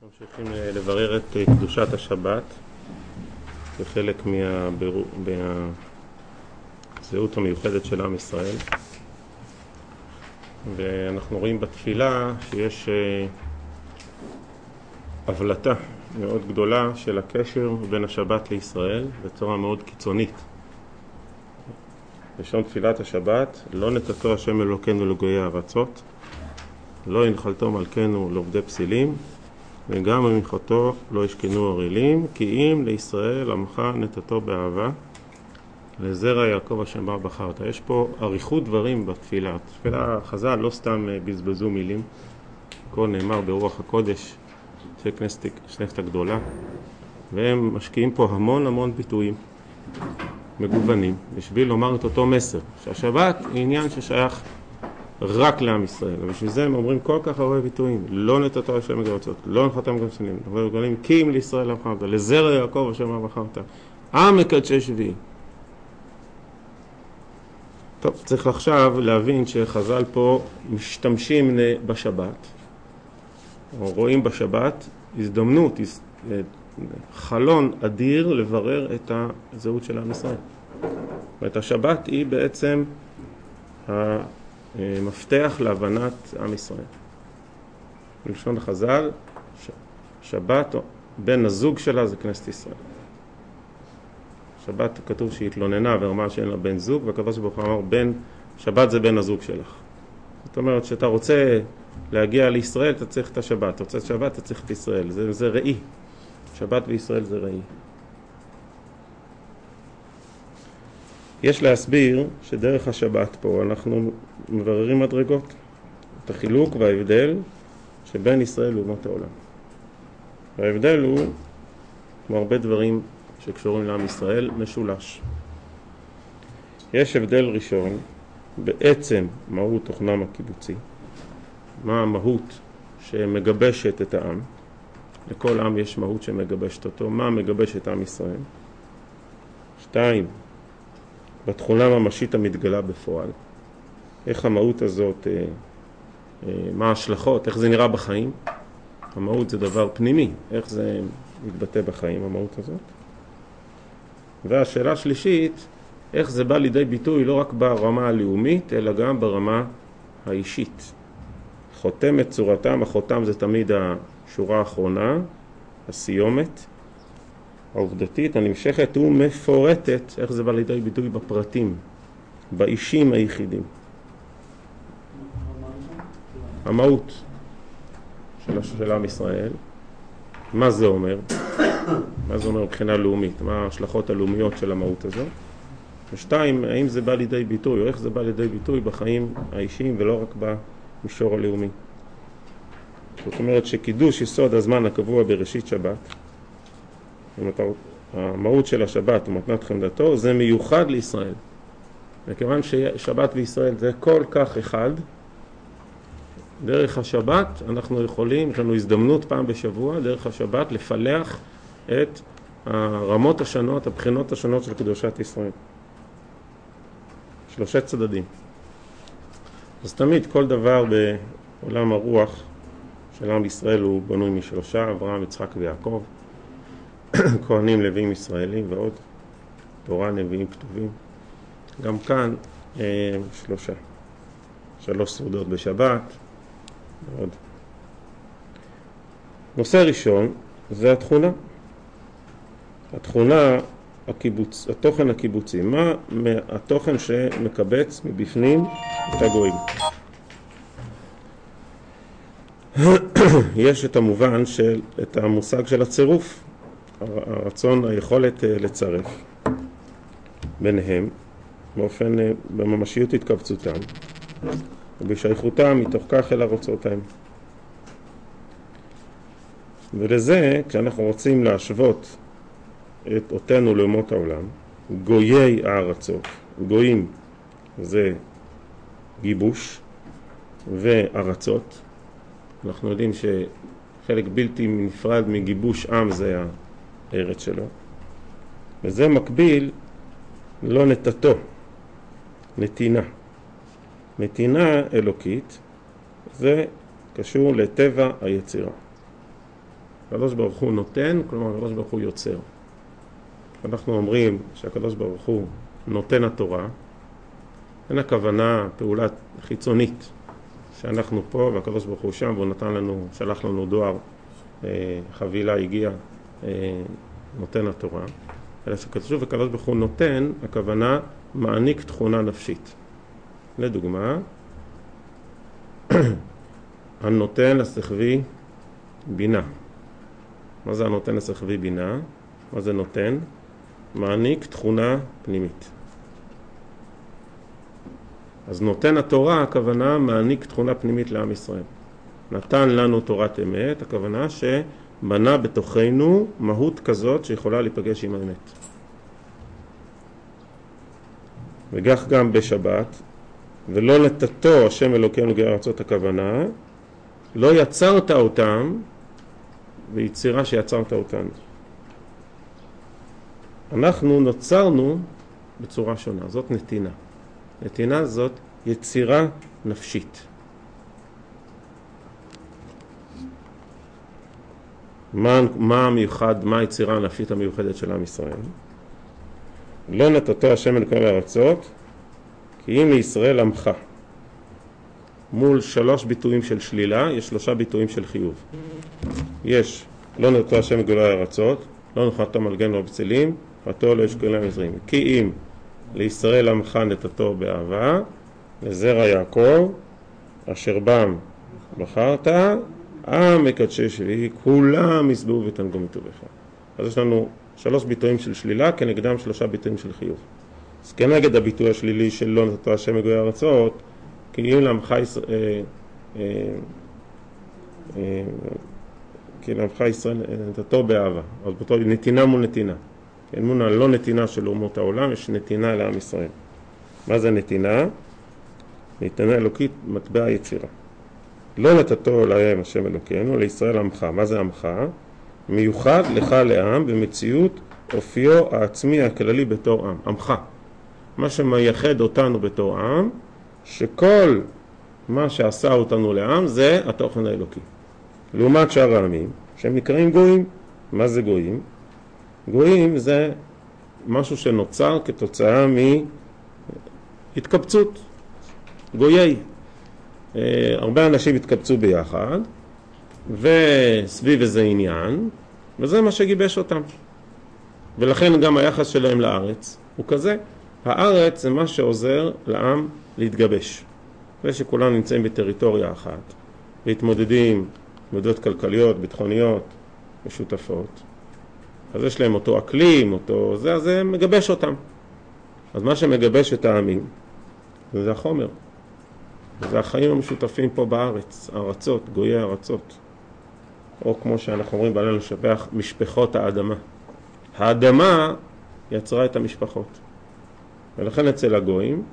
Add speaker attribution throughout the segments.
Speaker 1: ממשיכים לברר את קדושת השבת כחלק מהזהות המיוחדת של עם ישראל, ואנחנו רואים בתפילה שיש הבלטה מאוד גדולה של הקשר בין השבת לישראל בצורה מאוד קיצונית. לשון תפילת השבת: לא נתתו השם אלוקינו לגויי הארצות, לא ינחלתו מלכנו לעובדי פסילים, וגם במחותו לא ישכנו ערלים, כי אם לישראל עמך נתתו באהבה, לזרע יעקב השם בר בחרת. יש פה אריכות דברים בתפילה. תפילה חז"ל לא סתם בזבזו מילים, הכל נאמר ברוח הקודש של כנסת הגדולה, והם משקיעים פה המון ביטויים מגוונים בשביל לומר את אותו מסר, שהשבת היא עניין ששייך רק לעם ישראל. ובשביל זה הם אומרים כל כך הרבה ביטויים: לא נתתו השם מגרצות, לא נחתם גם שנים, וגולים כי אם לישראל בחרת, לזרע יעקב השם בחרת, עם מקדשי שביעי. טוב, צריך עכשיו להבין שחז"ל פה משתמשים בשבת, או רואים בשבת הזדמנות, חלון אדיר לברר את הזהות של עם ישראל. ואת השבת היא בעצם המפתח להבנת עם ישראל. בלשון החז"ל, שבת, בן הזוג שלה זה כנסת ישראל. שבת כתוב שהיא התלוננה ואמרה שאין לה בן זוג, והקדוש ברוך הוא אמר שבת זה בן הזוג שלך. זאת אומרת שאתה רוצה להגיע לישראל, אתה צריך את השבת. אתה רוצה את שבת, אתה צריך את ישראל. זה ראי. שבת וישראל זה ראי. יש להסביר שדרך השבת פה אנחנו מבררים מדרגות, את החילוק וההבדל שבין ישראל לאומות העולם. וההבדל הוא, כמו הרבה דברים שקשורים לעם ישראל, משולש. יש הבדל ראשון בעצם מהות תוכנם הקיבוצי, מה המהות שמגבשת את העם. לכל עם יש מהות שמגבשת אותו, מה מגבש את עם ישראל. 2, בתכונה ממשית המתגלה בפועל, איך המהות הזאת, מה ההשלכות, איך זה נראה בחיים. המהות זה דבר פנימי, איך זה מתבטא בחיים, המהות הזאת. והשאלה השלישית, איך זה בא לידי ביטוי לא רק ברמה הלאומית, אלא גם ברמה האישית. חותם את צורתם, החותם זה תמיד השורה האחרונה, הסיומת, העובדתית, הנמשכת ומפורטת, איך זה בא לידי ביטוי בפרטים, באישים היחידים. המהות של עם ישראל, מה זה אומר? מה זה אומר מבחינה לאומית? מה ההשלכות הלאומיות של המהות הזאת? 2, האם זה בא לידי ביטוי, או איך זה בא לידי ביטוי בחיים האישיים ולא רק במישור הלאומי. זאת אומרת שקידוש יסוד הזמן הקבוע בראשית שבת, המהות של השבת ומתנת חמדתו, זה מיוחד לישראל. וכיוון ששבת וישראל זה כל כך אחד, דרך השבת אנחנו יכולים, יש לנו הזדמנות פעם בשבוע, דרך השבת לפלח את הרמות השונות, הבחינות השונות של קדושת ישראל. 3 צדדים. אז תמיד כל דבר בעולם הרוח של עם ישראל הוא בנוי מ3, אברהם, יצחק ויעקב, כהנים, לוויים, ישראלים ועוד, תורה, נביאים, כתובים. גם כאן 3 סעודות בשבת ועוד. נושא ראשון זה התכונה התוכן הקיבוצי. מה התוכן שמקבץ מבפנים את הגויים? יש את המובן את המושג של הצירוף, הרצון, היכולת לצרף ביניהם בממשיות התקבצותם ובשייכותם מתוך כך אל ארצותיהם. ולזה, כשאנחנו רוצים להשוות את אותנו לאומות העולם, גויי הארצות, גויים זה גיבוש, וארצות, אנחנו יודעים שחלק בלתי נפרד מגיבוש עם זה הארץ שלו, וזה מקביל לא נתתו, נתינה אלוקית, זה קשור לטבע היצירה. הקדוש ברוך הוא נותן, כלומר הקדוש ברוך הוא יוצר. אנחנו אומרים שהקדוש ברוך הוא נותן התורה, אין הכוונה פעולה חיצונית, שאנחנו פה והקדוש ברוך הוא שם והוא נתן לנו, שלח לנו דואר, חבילה הגיעה, נותן התורה. אלא שכתוב הקדוש ברוך הוא נותן, הכוונה מעניק תכונה נפשית. לדוגמה, הנותן לשכבי בינה. מה זה הנותן לשכבי בינה? מה זה נותן? מעניק תכונה פנימית. אז נותן התורה, הכוונה מעניק תכונה פנימית לעם ישראל. נתן לנו תורת אמת, הכוונה שבנה בתוכנו מהות כזאת שיכולה להיפגש עם האמת. וכך גם בשבת, ולא נתתו השם אלוקינו גר ארצות, הכוונה, לא יצרת אותם ביצירה שיצרת אותנו. אנחנו נוצרנו בצורה שונה, זאת נתינה. נתינה זאת יצירה נפשית. מה המיוחד, מה היצירה הנפשית המיוחדת של עם ישראל? לא נתתו השם אלוקינו גר ארצות, כי אם לישראל עמך. מול 3 ביטויים של שלילה, יש 3 ביטויים של חיוב. יש, לא נתתו השם אלוקינו גר ארצות, לא נחלתו מלגן לא בצלים, חטאו לא ישקול להם עזרים. כי אם לישראל עמך נתתו באהבה, לזרע יעקב, אשר בם בחרת, עם מקדשי שביעי, כולם ישבעו ותנגו מטובך. אז יש לנו 3 ביטויים של שלילה, כנגדם 3 ביטויים של חיוב. אז כנגד הביטוי השלילי של לא נתתו השם אלוקינו גר ארצות, כי אם לעמך ישראל נתתו באהבה. אז באותו נתינה מול נתינה. כן, מול לא נתינה של אומות העולם, יש נתינה לעם ישראל. מה זה נתינה? נתינה אלוקית, מטבע יצירה. לא נתתו להם השם אלוקינו, לישראל עמך. מה זה עמך? מיוחד לך לעם במציאות אופיו העצמי הכללי בתור עם. עמך. מה שמייחד אותנו בתור עם, שכל מה שעשה אותנו לעם זה התוכן האלוקי. לעומת שאר העמים, שהם נקראים גויים. מה זה גויים? גויים זה משהו שנוצר כתוצאה מהתקבצות. גויי. הרבה אנשים התקבצו ביחד, וסביב איזה עניין, וזה מה שגיבש אותם. ולכן גם היחס שלהם לארץ הוא כזה. הארץ זה מה שעוזר לעם להתגבש. ושכולם נמצאים בטריטוריה אחת, והתמודדים מודות כלכליות, ביטחוניות, משותפות. אז יש להם אותו אקלים, אותו זה, אז זה מגבש אותם. אז מה שמגבש את העמים, זה החומר. זה החיים המשותפים פה בארץ, ארצות, גויי ארצות. או כמו שאנחנו אומרים בעלינו לשבח, משפחות האדמה. האדמה יצרה את המשפחות. ולכן אצל הגויים,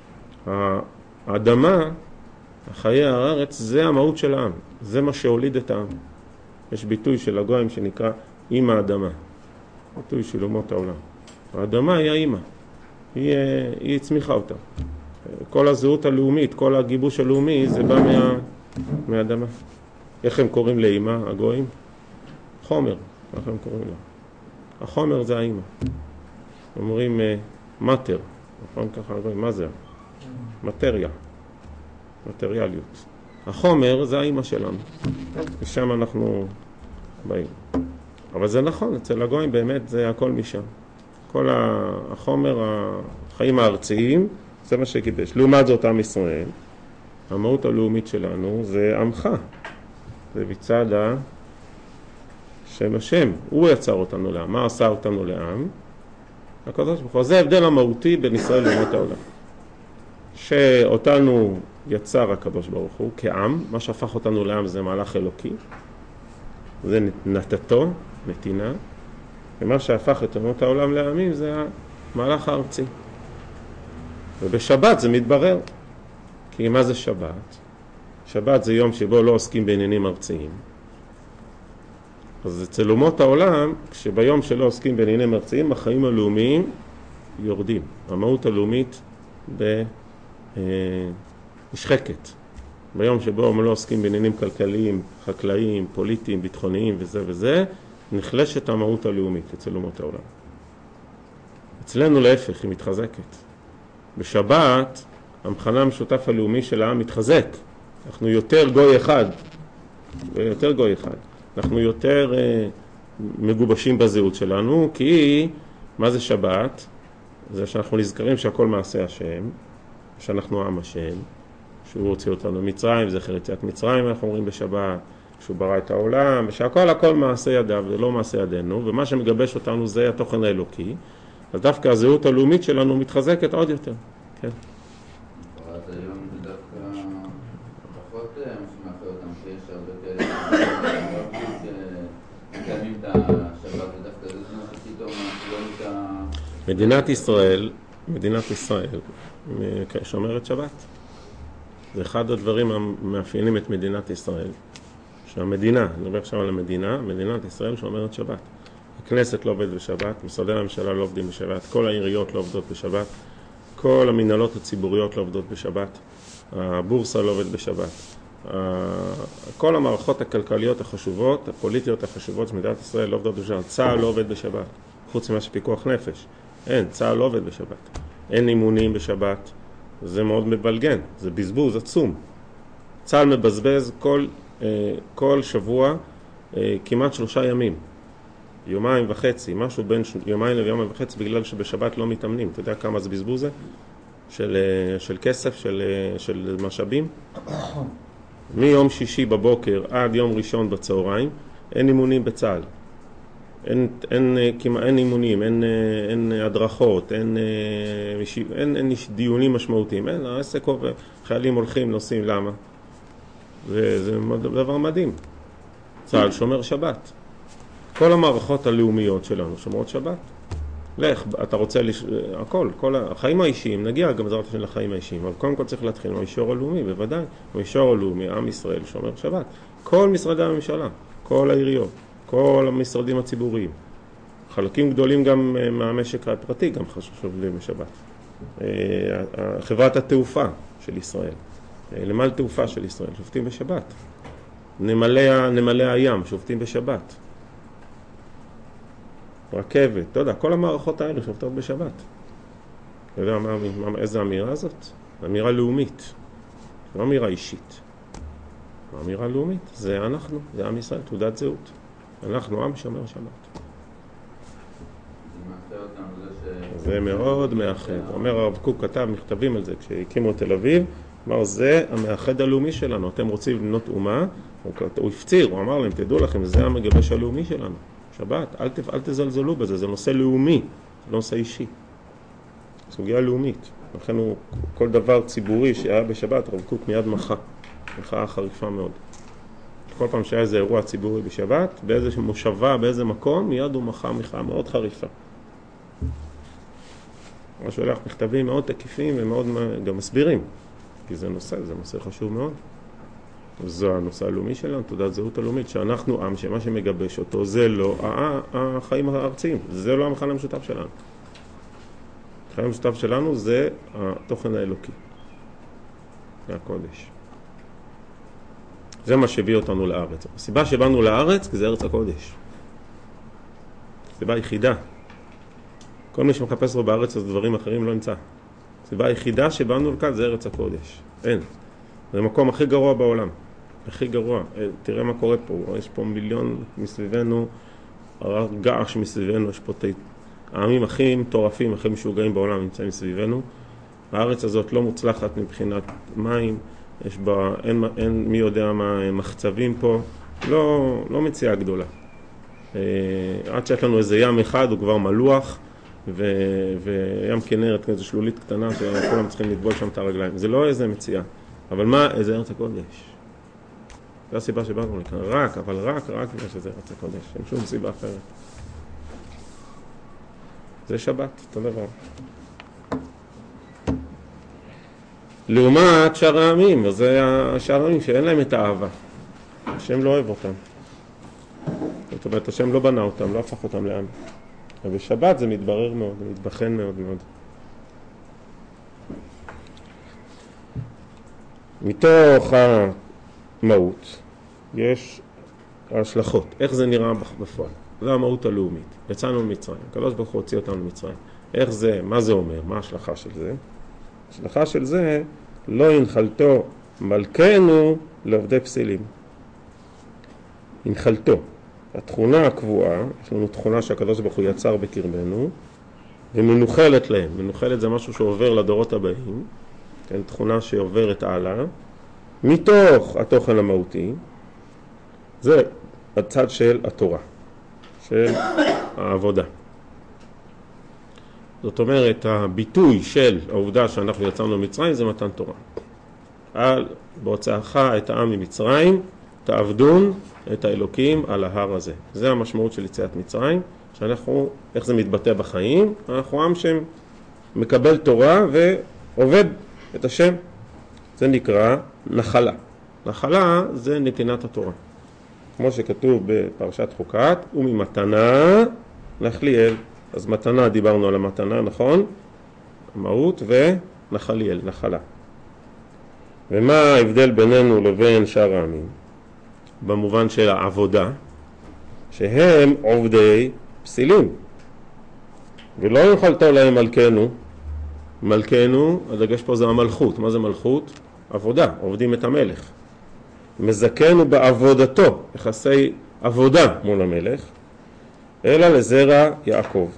Speaker 1: האדמה, החיי הארץ, זה המהות של העם. זה מה שהוליד את העם. יש ביטוי של הגויים שנקרא אמא האדמה. ביטוי של אומות העולם. האדמה היא האמא. היא הצמיחה אותה. כל הזהות הלאומית, כל הגיבוש הלאומי, זה בא מהאדמה. איך הם קוראים לאמא, הגויים? חומר. איך הם קוראים לה? החומר זה האמא. אומרים מטר. נכון ככה הגויים, מה זה? מטריה. מטריאליות. החומר זה האמא שלנו. ושם אנחנו באים. אבל זה נכון, אצל הגויים באמת זה הכל משם. כל החומר, החיים הארציים, זה מה שגיבש. לעומת זאת עם ישראל, המהות הלאומית שלנו זה עמך. זה בצד שם השם. הוא יצר אותנו לעם. מה עשה אותנו לעם? הקדוש ברוך הוא. זה ההבדל המהותי בין ישראל לאומות העולם. שאותנו יצר הקדוש ברוך הוא כעם, מה שהפך אותנו לעם זה מהלך אלוקי. זה נתתו, נתינה. ומה שהפך את אומות העולם לעמים זה המהלך הארצי. ובשבת זה מתברר. כי מה זה שבת? שבת זה יום שבו לא עוסקים בעניינים ארציים. אז אצל אומות העולם, כשביום שלא עוסקים בעניינים ארציים, החיים הלאומיים יורדים. המהות הלאומית נשחקת. ביום שבו הם לא עוסקים בעניינים כלכליים, חקלאיים, פוליטיים, ביטחוניים וזה וזה, נחלשת המהות הלאומית אצל אומות העולם. אצלנו להפך, היא מתחזקת. בשבת, המכנה המשותף הלאומי של העם מתחזק. אנחנו יותר גוי אחד. יותר גוי אחד. אנחנו יותר מגובשים בזהות שלנו, כי מה זה שבת? זה שאנחנו נזכרים שהכל מעשה השם, שאנחנו עם השם, שהוא הוציא אותנו ממצרים, זכר יציאת מצרים, אנחנו אומרים בשבת, שהוא ברא את העולם, ושהכל מעשה ידיו, זה לא מעשה ידינו, ומה שמגבש אותנו זה התוכן האלוקי, אז דווקא הזהות הלאומית שלנו מתחזקת עוד יותר. כן.
Speaker 2: אז היום זה דווקא פחות שמאחר אותם, שיש הרבה כאלה שמקיימים את השבת, ודווקא זה שפתאום לא
Speaker 1: מדינת ישראל שומרת שבת. זה אחד הדברים המאפיינים את מדינת ישראל. שהמדינה, אני מדבר עכשיו על המדינה, מדינת ישראל שומרת שבת. הכנסת לא עובדת בשבת, משרדי הממשלה לא עובדים בשבת, כל העיריות לא עובדות בשבת, כל המנהלות הציבוריות לא עובדות בשבת, הבורסה לא עובדת בשבת. כל המערכות הכלכליות החשובות, הפוליטיות החשובות של מדינת ישראל לא עובדות בשבת. צה"ל לא עובד בשבת, חוץ ממה שפיקוח נפש. אין, צה"ל לא עובד בשבת. אין אימונים בשבת. זה מאוד מבלגן, זה בזבוז עצום. צה"ל מבזבז כל שבוע כמעט 3 ימים. יומיים וחצי, משהו בין יומיים ליומיים וחצי, בגלל שבשבת לא מתאמנים. אתה יודע כמה זה בזבוז זה? של כסף, של משאבים? מיום שישי בבוקר עד יום ראשון בצהריים, אין אימונים בצה"ל. אין אימונים, אין הדרכות, אין דיונים משמעותיים. אין, העסק עובד, חיילים הולכים, נוסעים, למה? וזה דבר מדהים. צה"ל שומר שבת. כל המערכות הלאומיות שלנו שומרות שבת. לך, אתה רוצה הכל, כל החיים האישיים, נגיע גם בעזרת השם לחיים האישיים, אבל קודם כל צריך להתחיל מהמישור הלאומי, בוודאי. במישור הלאומי, עם ישראל שומר שבת. כל משרדי הממשלה, כל העיריות, כל המשרדים הציבוריים, חלקים גדולים גם מהמשק הפרטי גם חשובים בשבת. חברת התעופה של ישראל, נמל תעופה של ישראל, שובתים בשבת. נמלי הים, שובתים בשבת. רכבת, אתה יודע, כל המערכות האלה שובתות בשבת. אתה יודע איזה אמירה הזאת? אמירה לאומית, לא אמירה אישית. אמירה לאומית, זה אנחנו, זה עם ישראל, תעודת זהות. אנחנו עם שומר שבת. זה מאוד מאחד. אומר הרב קוק כתב מכתבים על זה כשהקימו את תל אביב, אמר זה המאחד הלאומי שלנו, אתם רוצים לבנות אומה, הוא הפציר, הוא אמר להם תדעו לכם, זה המגבש הלאומי שלנו, שבת, אל תזלזלו בזה, זה נושא לאומי, זה לא נושא אישי, סוגיה לאומית. לכן כל דבר ציבורי שהיה בשבת, הרב קוק מיד מחאה חריפה מאוד. כל פעם שהיה איזה אירוע ציבורי בשבת, באיזה מושבה, באיזה מקום, מיד הוא מחאה מאוד חריפה. הוא שולח מכתבים מאוד תקיפים ומאוד גם מסבירים, כי זה נושא חשוב מאוד. זו הנושא הלאומי שלנו, תעודת זהות הלאומית, שאנחנו עם שמה שמגבש אותו זה לא החיים הארציים, זה לא המכנה המשותף שלנו. החיים המשותף שלנו זה התוכן האלוקי, זה הקודש. זה מה שהביא אותנו לארץ. הסיבה שבאנו לארץ, כי זה ארץ הקודש. הסיבה היחידה. כל מי שמחפש לו בארץ, אז דברים אחרים לא נמצא. הסיבה היחידה שבאנו לכאן זה ארץ הקודש. אין. זה המקום הכי גרוע בעולם. הכי גרוע. תראה מה קורה פה. יש פה מיליון מסביבנו, געש מסביבנו, יש פה העמים הכי מטורפים, הכי משוגעים בעולם נמצאים מסביבנו. הארץ הזאת לא מוצלחת מבחינת מים, יש בה, אין מי יודע מה מחצבים פה, לא מציאה גדולה. עד שיש לנו איזה ים אחד, הוא כבר מלוח, וים כנרת, איזו שלולית קטנה, שכולם צריכים לטבול שם את הרגליים. זה לא איזה מציאה. אבל מה? איזה ארץ הקודש. זו הסיבה שבאנו לכאן. רק בגלל שזה ארץ הקודש. אין שום סיבה אחרת. זה שבת, אותו דבר. לעומת שאר העמים, וזה שאר העמים שאין להם את האהבה. השם לא אוהב אותם. זאת אומרת, השם לא בנה אותם, לא הפך אותם לעם. ובשבת זה מתברר מאוד, זה מתבחן מאוד מאוד. מתוך המהות יש ההשלכות, איך זה נראה בפועל. זה המהות הלאומית. יצאנו ממצרים, הקדוש ברוך הוא הוציא אותנו ממצרים. איך זה, מה זה אומר, מה ההשלכה של זה? ההשלכה של זה, לא ינחלתו מלכנו לעובדי פסילים. ינחלתו. התכונה הקבועה, יש לנו תכונה שהקדוש ברוך הוא יצר בקרבנו, ומנוחלת להם. מנוחלת זה משהו שעובר לדורות הבאים, כן, תכונה שעוברת הלאה, מתוך התוכן המהותי, זה הצד של התורה, של העבודה. זאת אומרת, הביטוי של העובדה שאנחנו יצאנו ממצרים זה מתן תורה. על בהוצאך את העם ממצרים, תעבדון את האלוקים על ההר הזה. זה המשמעות של יציאת מצרים, שאנחנו, איך זה מתבטא בחיים? אנחנו עם שמקבל תורה ועובד את השם. זה נקרא נחלה. נחלה זה נתינת התורה. כמו שכתוב בפרשת חוקת, וממתנה נחליאל. אז מתנה, דיברנו על המתנה, נכון? מהות ונחליאל, נחלה. ומה ההבדל בינינו לבין שאר העמים? במובן של העבודה, שהם עובדי פסילים. ולא ינחלתו להם מלכנו. מלכנו, הדגש פה זה המלכות. מה זה מלכות? עבודה, עובדים את המלך. מזכנו בעבודתו, יחסי עבודה מול המלך, אלא לזרע יעקב,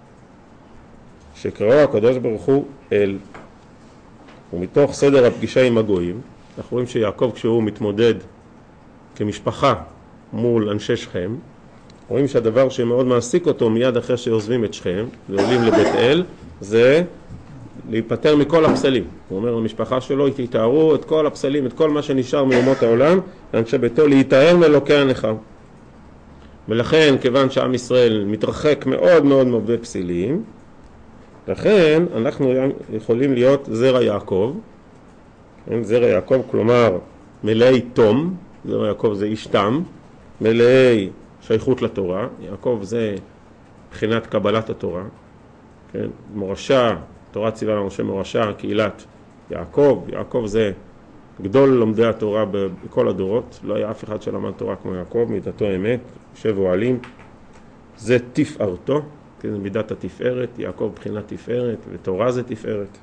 Speaker 1: שקראו הקדוש ברוך הוא אל. ומתוך סדר הפגישה עם הגויים, אנחנו רואים שיעקב כשהוא מתמודד כמשפחה מול אנשי שכם, רואים שהדבר שמאוד מעסיק אותו מיד אחרי שעוזבים את שכם ועולים לבית אל, זה להיפטר מכל הפסלים. הוא אומר למשפחה שלו, תתארו את כל הפסלים, את כל מה שנשאר מאומות העולם, לאנשי ביתו, להיטהר מאלוקי הנכר. ולכן, כיוון שעם ישראל מתרחק מאוד מאוד מעובדי פסילים, לכן אנחנו יכולים להיות זרע יעקב. זרע יעקב, כלומר מלאי תום, זרע יעקב זה איש תם, מלאי שייכות לתורה. יעקב זה בחינת קבלת התורה. כן? מורשה, תורה ציווה למשה מורשה, קהילת יעקב. יעקב זה גדול לומדי התורה בכל הדורות. לא היה אף אחד שלמד תורה כמו יעקב, מידתו אמת, יושב אוהלים. זה תפארתו, כן? זה מידת התפארת, יעקב בחינת תפארת, ותורה זה תפארת.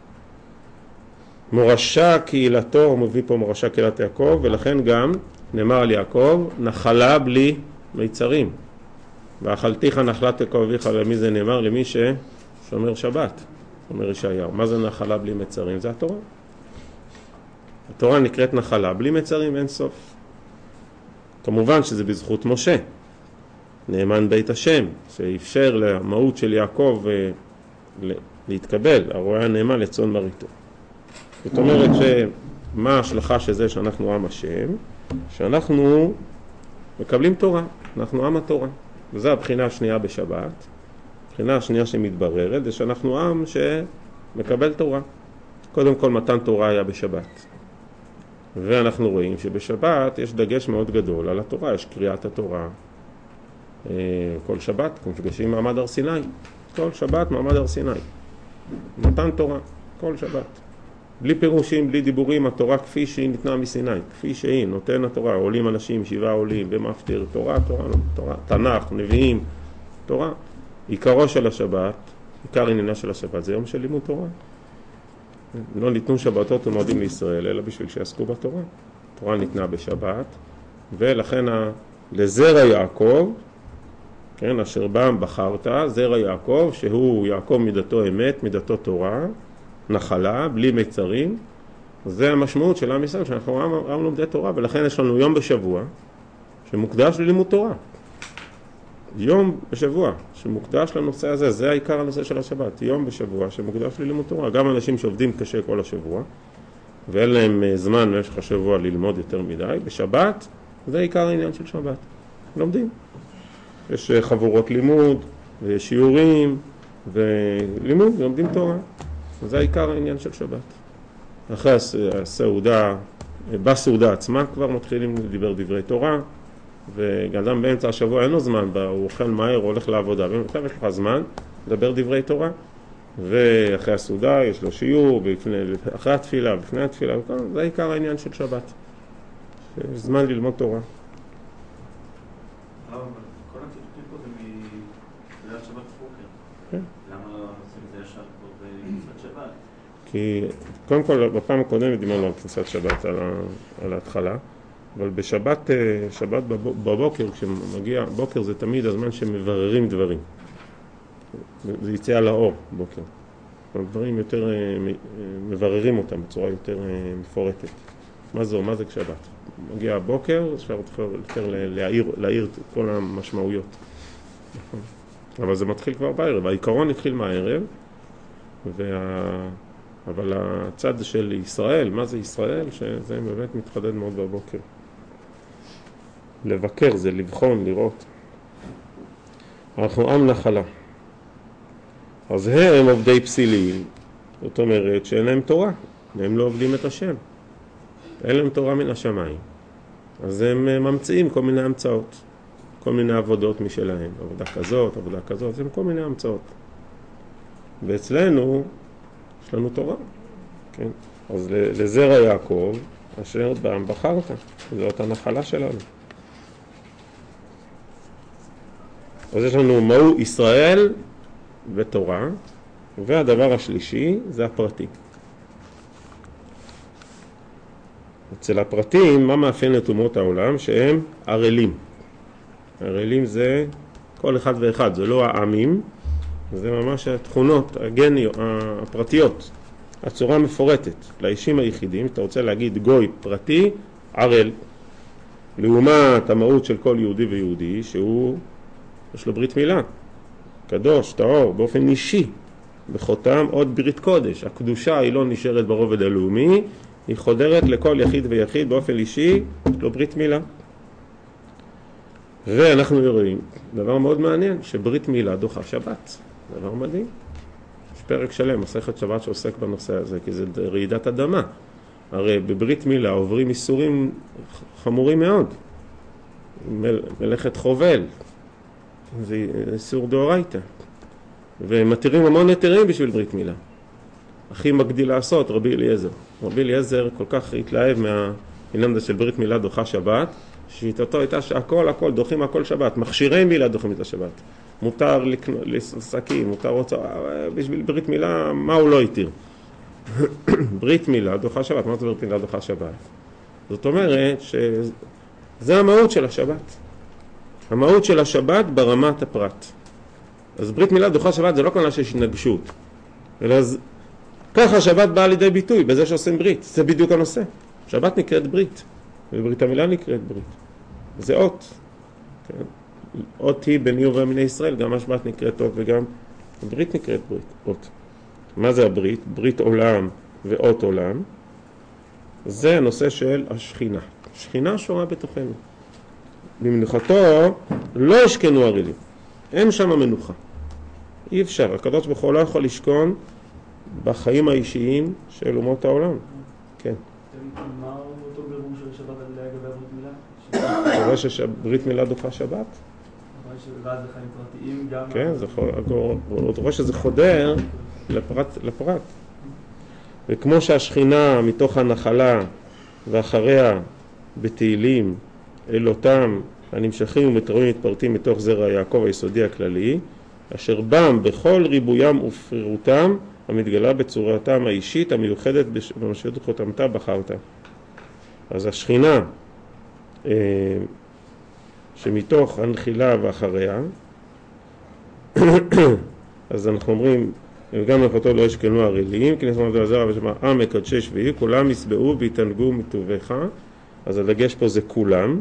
Speaker 1: מורשה קהילתו, הוא מביא פה מורשה קהילת יעקב, ולכן גם נאמר על יעקב, נחלה בלי מיצרים. ואכלתיך נחלת יעקב אביך, למי זה נאמר? למי ששומר שבת, אומר ישעיהו. מה זה נחלה בלי מצרים? זה התורה. התורה נקראת נחלה, בלי מצרים אין סוף. כמובן שזה בזכות משה, נאמן בית השם, שאפשר למהות של יעקב להתקבל, הרועה נאמן לצאן מרעיתו. זאת אומרת שמה ההשלכה של זה שאנחנו עם השם? שאנחנו מקבלים תורה, אנחנו עם התורה. וזו הבחינה השנייה בשבת. הבחינה השנייה שמתבררת זה שאנחנו עם שמקבל תורה. קודם כל מתן תורה היה בשבת. ואנחנו רואים שבשבת יש דגש מאוד גדול על התורה, יש קריאת התורה. כל שבת, נפגשים מעמד הר סיני. כל שבת מעמד הר סיני. מתן תורה, כל שבת. בלי פירושים, בלי דיבורים, התורה כפי שהיא ניתנה מסיני, כפי שהיא, נותן התורה, עולים אנשים, 7 עולים, במפטיר, תורה, תנ"ך, נביאים, תורה. עיקרו של השבת, עיקר עניינה של השבת, זה יום של לימוד תורה. לא ניתנו שבתות ומועדים לישראל, אלא בשביל שיעסקו בתורה. תורה ניתנה בשבת, ולכן לזרע יעקב, כן, אשר בם בחרת, זרע יעקב, שהוא יעקב מידתו אמת, מידתו תורה, נחלה, בלי מצרים. זה המשמעות של עם ישראל, שאנחנו עם לומדי תורה, ולכן יש לנו יום בשבוע שמוקדש ללימוד תורה. יום בשבוע שמוקדש לנושא הזה, זה העיקר הנושא של השבת, יום בשבוע שמוקדש ללימוד תורה. גם אנשים שעובדים קשה כל השבוע, ואין להם זמן במשך השבוע ללמוד יותר מדי, בשבת זה העיקר העניין של שבת. לומדים. יש חבורות לימוד, ויש שיעורים, ולימוד, לומדים תורה. זה העיקר העניין של שבת. אחרי הסעודה, בסעודה עצמה כבר מתחילים לדבר דברי תורה, וגם באמצע השבוע אין לו זמן, הוא אוכל מהר, הוא הולך לעבודה, ומתי יש לך זמן לדבר דברי תורה? ואחרי הסעודה יש לו שיעור, אחרי התפילה, בפני התפילה, זה עיקר העניין של שבת. זמן ללמוד תורה.
Speaker 3: אבל כל הציטוטים פה זה מתחילת שבת בבוקר.
Speaker 1: כן.
Speaker 3: למה לא עושים את זה ישר פה בכניסת שבת?
Speaker 1: כי קודם כל, בפעם הקודמת דיברנו על כניסת שבת על ההתחלה, אבל בשבת בבוקר, כשמגיע בוקר זה תמיד הזמן שמבררים דברים. זה יצא על האור בוקר. הדברים יותר מבררים אותם בצורה יותר מפורטת. מה זו? מה זה כשבת? מגיע הבוקר, אפשר יותר להעיר את כל המשמעויות. אבל זה מתחיל כבר בערב. העיקרון התחיל מהערב, אבל הצד של ישראל, מה זה ישראל? שזה באמת מתחדד מאוד בבוקר. לבקר זה לבחון, לראות. אנחנו עם נחלה. אז הם עובדי פסילים, זאת אומרת שאין להם תורה, הם לא עובדים את השם. אין להם תורה מן השמיים. אז הם ממציאים כל מיני המצאות, כל מיני עבודות משלהם, עבודה כזאת, זה כל מיני המצאות. ואצלנו, יש לנו תורה, כן? אז לזרע יעקב, אשר בם בחרת, זאת הנחלה שלנו. אז יש לנו מהו ישראל ותורה, והדבר השלישי זה הפרטי. אצל הפרטים, מה מאפיין את אומות העולם? שהם ערלים. ערלים זה כל אחד ואחד, זה לא העמים, זה ממש התכונות הפרטיות, הצורה מפורטת. לאישים היחידים, אתה רוצה להגיד גוי פרטי, ערל. לעומת המהות של כל יהודי ויהודי, יש לו ברית מילה, קדוש, טהור, באופן אישי, בחותם עוד ברית קודש. הקדושה היא לא נשארת ברובד הלאומי, היא חודרת לכל יחיד ויחיד באופן אישי, יש לו ברית מילה. ואנחנו רואים דבר מאוד מעניין, שברית מילה דוחה שבת. דבר מדהים. יש פרק שלם, מסכת שבת שעוסק בנושא הזה, כי זה רעידת אדמה. הרי בברית מילה עוברים איסורים חמורים מאוד. מלאכת חובל. זה איסור דאורייתא. ומתירים המון היתרים בשביל ברית מילה. הכי מגדיל לעשות, רבי אליעזר. רבי אליעזר כל כך התלהב מהעניין הזה של ברית מילה דוחה שבת, שיטתו הייתה שהכל דוחים הכל שבת. מכשירי מילה דוחים את השבת. מותר לסקים, מותר רוצה, בשביל ברית מילה, מה הוא לא התיר? ברית מילה דוחה שבת, מה זה ברית מילה דוחה שבת? זאת אומרת שזה המהות של השבת. המהות של השבת ברמת הפרט. אז ברית מילה דוחה שבת זה לא כנראה שיש התנגשות, אלא ככה השבת באה לידי ביטוי בזה שעושים ברית. זה בדיוק הנושא. שבת נקראת ברית, וברית המילה נקראת ברית. זה אות. כן? אות היא בני ובמיני ישראל, גם השבת נקראת אות וגם הברית נקראת ברית, אות. מה זה הברית? ברית עולם ואות עולם. זה הנושא של השכינה. שכינה שורה בתוכנו. במנוחתו לא ישכנו ערלים. אין שם מנוחה. אי אפשר. הקדוש ברוך הוא לא יכול לשכון בחיים האישיים של אומות העולם. כן.
Speaker 3: מה אותו בירור של שבת לגבי הברית מילה?
Speaker 1: אתה רואה שברית מילה דוחה שבת?
Speaker 3: ואז זה חיים פרטיים גם...
Speaker 1: כן, אתה רואה שזה חודר לפרט. וכמו שהשכינה מתוך הנחלה ואחריה בתהילים אל אותם הנמשכים ומתראים מתפרטים מתוך זרע יעקב היסודי הכללי, אשר בם בכל ריבוים ופירותם המתגלה בצורתם האישית המיוחדת במשיות חותמתה בחרת. אז השכינה שמתוך הנחילה ואחריה, אז אנחנו אומרים, וגם מלאכתו לא ישכנו ערלים, כי נסמך לזרע ושמע עם מקדשי שביעי, כולם יסבעו ויתענגו מטובך. אז הדגש פה זה כולם,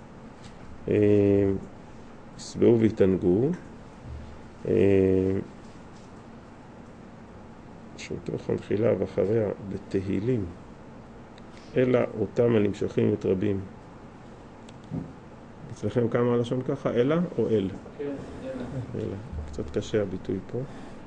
Speaker 1: יסבעו ויתענגו, שמתוך הנחילה ואחריה בתהילים, אלא אותם הנמשכים מתרבים. אצלכם כמה הלשון ככה? אלא או אל?
Speaker 2: כן,
Speaker 1: אלא. קצת קשה הביטוי פה.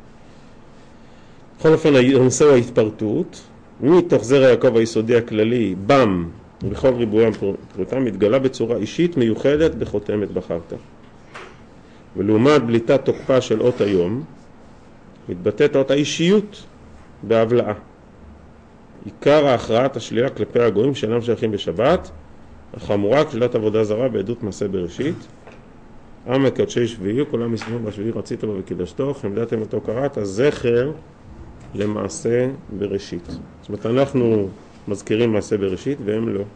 Speaker 1: בכל אופן, הנושא הוא ההתפרטות. מתוך זרע יעקב היסודי הכללי, בם, בכל ריבוים פרוטם, מתגלה בצורה אישית מיוחדת בחותמת בחרת. ולעומת בליטת תוקפה של אות היום, מתבטאת אותה אישיות בהבלעה. עיקר ההכרעת השלילה כלפי הגויים שאינם שייכים בשבת, החמורה כשלילת עבודה זרה בעדות מעשה בראשית. עם מקדשי שביעי, כולם מסביבו בשביעי רצית בו וקידשתו, חמדתם אותו קראת, הזכר למעשה בראשית. זאת אומרת, אנחנו מזכירים מעשה בראשית והם לא.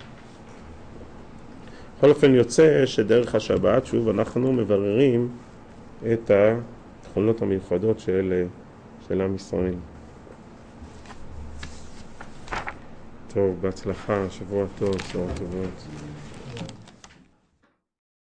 Speaker 1: בכל אופן יוצא שדרך השבת, שוב, אנחנו מבררים את התכונות המיוחדות של עם ישראל. טוב, בהצלחה, שבוע טוב, שעות טובות.